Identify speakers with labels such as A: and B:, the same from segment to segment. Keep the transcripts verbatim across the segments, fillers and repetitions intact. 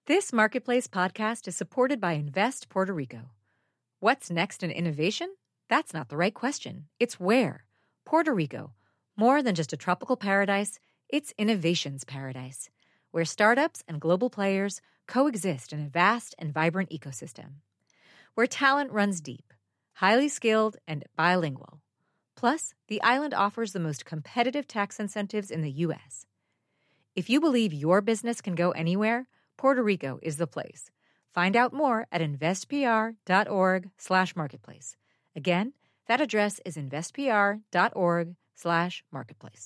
A: This Marketplace podcast is supported by Invest Puerto Rico. What's next in innovation? That's not the right question. It's where. Puerto Rico. More than just a tropical paradise, it's innovation's paradise, where startups and global players coexist in a vast and vibrant ecosystem. Where talent runs deep, highly skilled, and bilingual. Plus, the island offers the most competitive tax incentives in the U S. If you believe your business can go anywhere, Puerto Rico is the place. Find out more at investpr.org slash marketplace. Again, that address is investpr.org slash marketplace.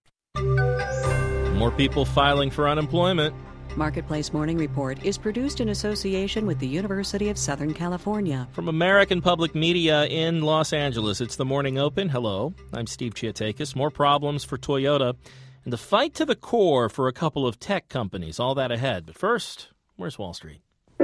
B: More people filing for unemployment.
C: Marketplace Morning Report is produced in association with the University of Southern California.
B: From American Public Media in Los Angeles, it's the Morning Open. Hello, I'm Steve Chiatakis. More problems for Toyota and the fight to the core for a couple of tech companies. All that ahead. But first, where's Wall Street?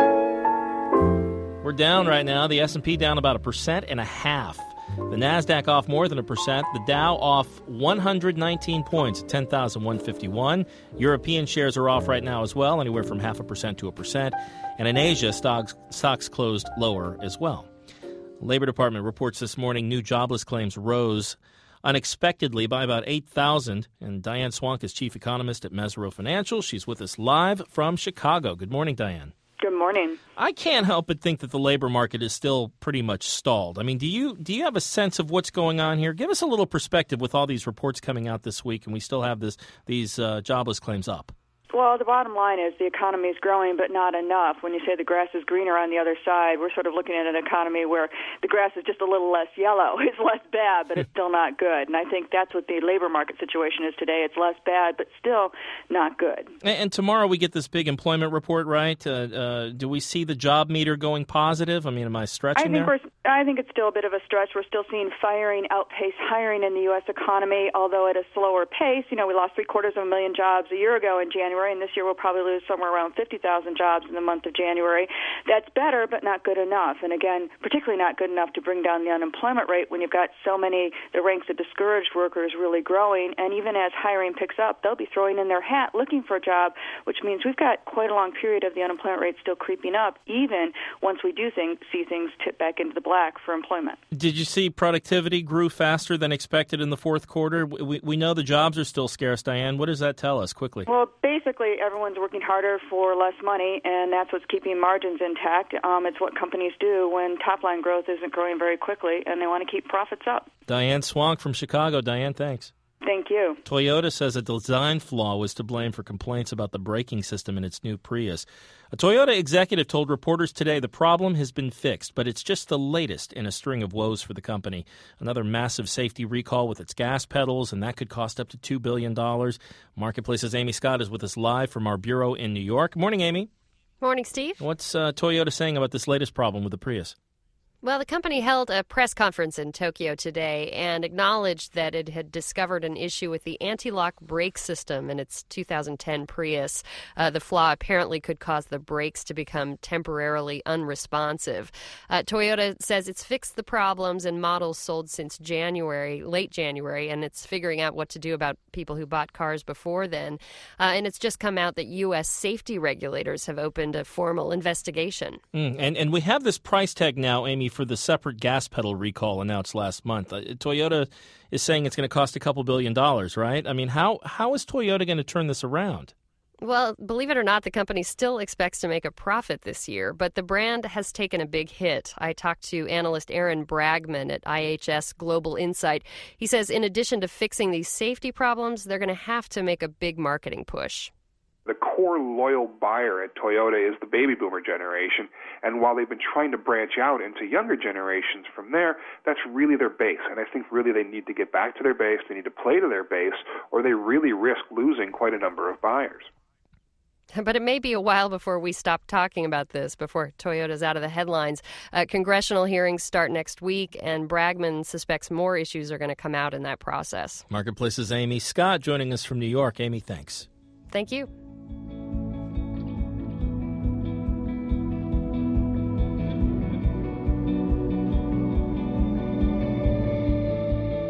B: We're down right now. The S and P down about a percent and a half. The NASDAQ off more than a percent. The Dow off one hundred nineteen points at ten thousand one hundred fifty-one. European shares are off right now as well, anywhere from half a percent to a percent. And in Asia, stocks, stocks closed lower as well. Labor Department reports this morning new jobless claims rose unexpectedly by about eight thousand. And Diane Swank is chief economist at Mesirow Financial. She's with us live from Chicago. Good morning, Diane.
D: Good morning.
B: I can't help but think that the labor market is still pretty much stalled. I mean, do you do you have a sense of what's going on here? Give us a little perspective with all these reports coming out this week, and we still have this these uh, jobless claims up.
D: Well, the bottom line is the economy is growing, but not enough. When you say the grass is greener on the other side, we're sort of looking at an economy where the grass is just a little less yellow. It's less bad, but it's still not good. And I think that's what the labor market situation is today. It's less bad, but still not good.
B: And, and tomorrow we get this big employment report, right? Uh, uh, do we see the job meter going positive? I mean, am I stretching
D: I think
B: there?
D: We're, I think it's still a bit of a stretch. We're still seeing firing outpace hiring in the U S economy, although at a slower pace. You know, we lost three quarters of a million jobs a year ago in January, and this year we'll probably lose somewhere around fifty thousand jobs in the month of January. That's better, but not good enough. And again, particularly not good enough to bring down the unemployment rate when you've got so many, the ranks of discouraged workers really growing. And even as hiring picks up, they'll be throwing in their hat looking for a job, which means we've got quite a long period of the unemployment rate still creeping up, even once we do think, see things tip back into the black for employment.
B: Did you see productivity grew faster than expected in the fourth quarter? We, we know the jobs are still scarce, Diane. What does that tell us quickly?
D: Well, basically, everyone's working harder for less money, and that's what's keeping margins intact. Um, it's what companies do when top-line growth isn't growing very quickly, and they want to keep profits up.
B: Diane Swank from Chicago. Diane, thanks.
D: Thank you.
B: Toyota says a design flaw was to blame for complaints about the braking system in its new Prius. A Toyota executive told reporters today the problem has been fixed, but it's just the latest in a string of woes for the company. Another massive safety recall with its gas pedals, and that could cost up to two billion dollars. Marketplace's Amy Scott is with us live from our bureau in New York. Morning, Amy.
E: Morning, Steve.
B: What's uh, Toyota saying about this latest problem with the Prius?
E: Well, the company held a press conference in Tokyo today and acknowledged that it had discovered an issue with the anti-lock brake system in its two thousand ten Prius. Uh, the flaw apparently could cause the brakes to become temporarily unresponsive. Uh, Toyota says it's fixed the problems in models sold since January, late January, and it's figuring out what to do about people who bought cars before then. Uh, and it's just come out that U S safety regulators have opened a formal investigation.
B: Mm, and, and we have this price tag now, Amy, for the separate gas pedal recall announced last month. Uh, Toyota is saying it's going to cost a couple billion dollars, right? I mean, how how is Toyota going to turn this around?
E: Well, believe it or not, the company still expects to make a profit this year, but the brand has taken a big hit. I talked to analyst Aaron Bragman at I H S Global Insight. He says in addition to fixing these safety problems, they're going to have to make a big marketing push.
F: The core loyal buyer at Toyota is the baby boomer generation, and while they've been trying to branch out into younger generations from there, that's really their base. And I think really they need to get back to their base, they need to play to their base, or they really risk losing quite a number of buyers.
E: But it may be a while before we stop talking about this, before Toyota's out of the headlines. Uh, congressional hearings start next week, and Bragman suspects more issues are going to come out in that process.
B: Marketplace's Amy Scott joining us from New York. Amy, thanks.
E: Thank you.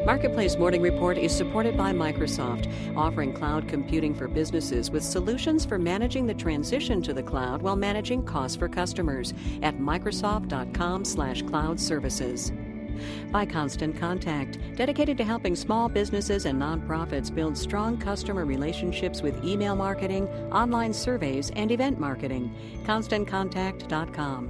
C: Marketplace Morning Report is supported by Microsoft, offering cloud computing for businesses with solutions for managing the transition to the cloud while managing costs for customers at Microsoft.com slash cloud services. By Constant Contact, dedicated to helping small businesses and nonprofits build strong customer relationships with email marketing, online surveys, and event marketing. Constant Contact dot com.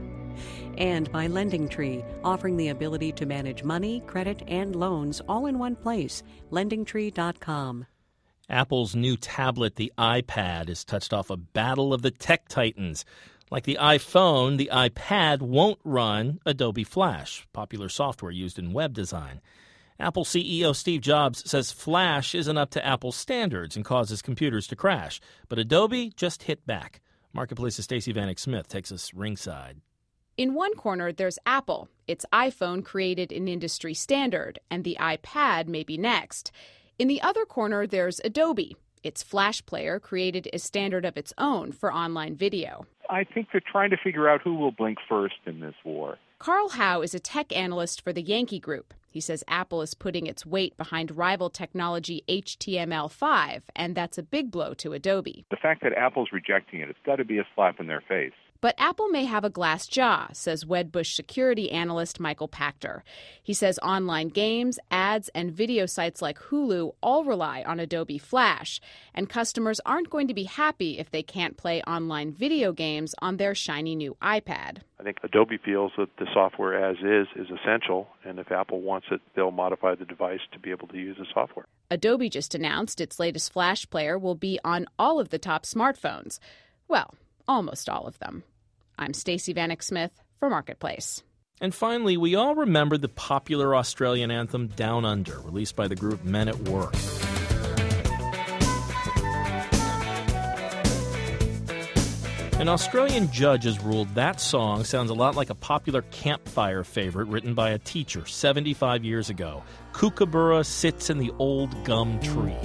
C: And by LendingTree, offering the ability to manage money, credit, and loans all in one place. Lending Tree dot com.
B: Apple's new tablet, the iPad, has touched off a battle of the tech titans. Like the iPhone, the iPad won't run Adobe Flash, popular software used in web design. Apple C E O Steve Jobs says Flash isn't up to Apple's standards and causes computers to crash. But Adobe just hit back. Marketplace's Stacey Vanek Smith takes us ringside.
G: In one corner, there's Apple. Its iPhone created an industry standard, and the iPad may be next. In the other corner, there's Adobe. Its Flash player created a standard of its own for online video.
H: I think they're trying to figure out who will blink first in this war.
G: Carl Howe is a tech analyst for the Yankee Group. He says Apple is putting its weight behind rival technology H T M L five, and that's a big blow to Adobe.
H: The fact that Apple's rejecting it, it's got to be a slap in their face.
G: But Apple may have a glass jaw, says Wedbush security analyst Michael Pachter. He says online games, ads, and video sites like Hulu all rely on Adobe Flash, and customers aren't going to be happy if they can't play online video games on their shiny new iPad.
I: I think Adobe feels that the software as is is essential, and if Apple wants it, they'll modify the device to be able to use the software.
G: Adobe just announced its latest Flash player will be on all of the top smartphones. Well, almost all of them. I'm Stacey Vanek Smith for Marketplace.
B: And finally, we all remember the popular Australian anthem Down Under, released by the group Men at Work. An Australian judge has ruled that song sounds a lot like a popular campfire favorite written by a teacher seventy-five years ago. Kookaburra Sits in the Old Gum Tree.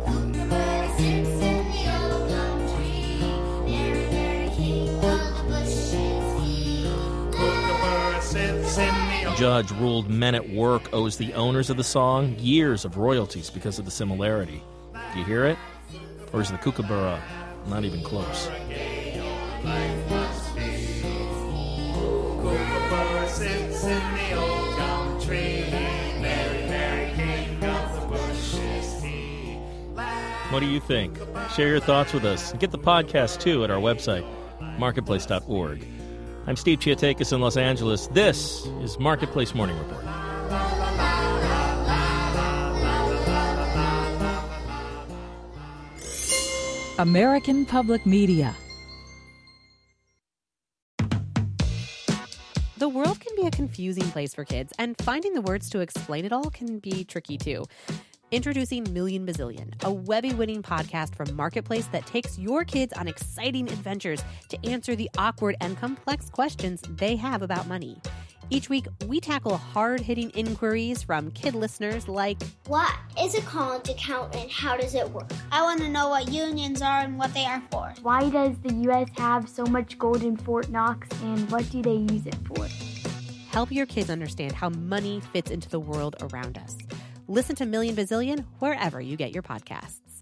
B: Judge ruled Men at Work owes the owners of the song years of royalties because of the similarity. Do you hear it? Or is the kookaburra not even close? What do you think? Share your thoughts with us. Get the podcast, too, at our website, marketplace dot org. I'm Steve Chiatakis in Los Angeles. This is Marketplace Morning Report.
J: American Public Media.
K: The world can be a confusing place for kids, and finding the words to explain it all can be tricky, too. Introducing Million Bazillion, a Webby-winning podcast from Marketplace that takes your kids on exciting adventures to answer the awkward and complex questions they have about money. Each week, we tackle hard-hitting inquiries from kid listeners like,
L: what is a college account and how does it work? I want to know what unions are and what they are for.
M: Why does the U S have so much gold in Fort Knox and what do they use it for?
K: Help your kids understand how money fits into the world around us. Listen to Million Bazillion wherever you get your podcasts.